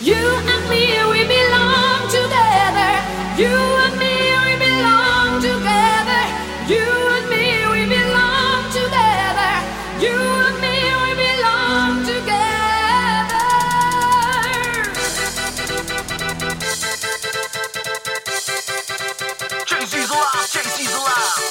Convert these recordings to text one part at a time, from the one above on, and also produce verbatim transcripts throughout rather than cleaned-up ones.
You and me, we belong together. You and me, we belong together. You and me, we belong together. You and me, we belong together. Jay-Z's alive, Jay-Z's alive.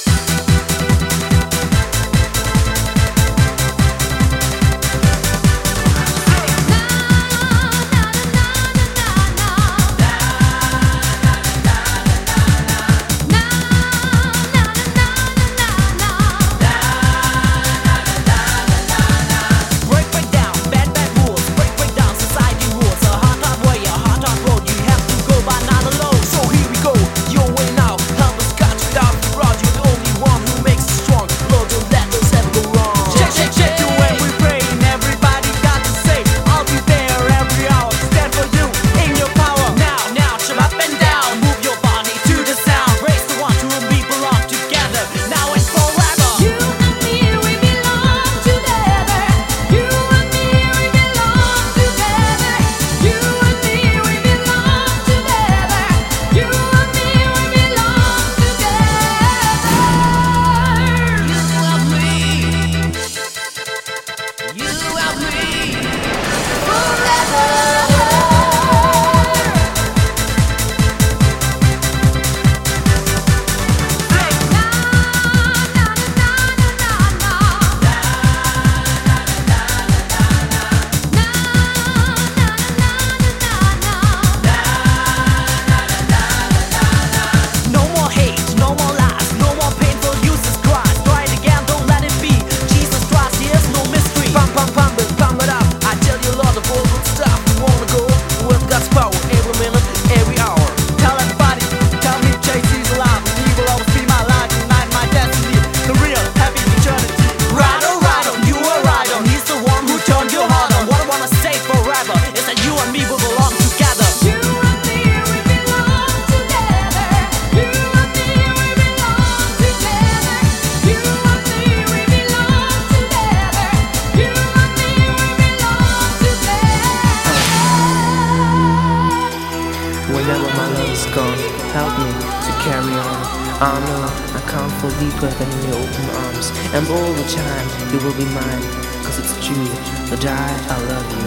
Whenever my love is gone, help me to carry on. I know I can't fall deeper than in your open arms, and all the time you will be mine, cause it's true, the die I love you.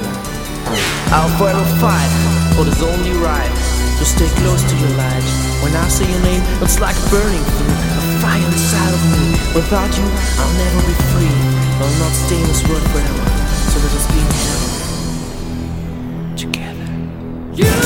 I'll forever fight what is only right, to stay close to your light. When I say your name, it's like burning through a fire inside of me. Without you, I'll never be free. I'll not stay in this world forever, so let us be in heaven together. You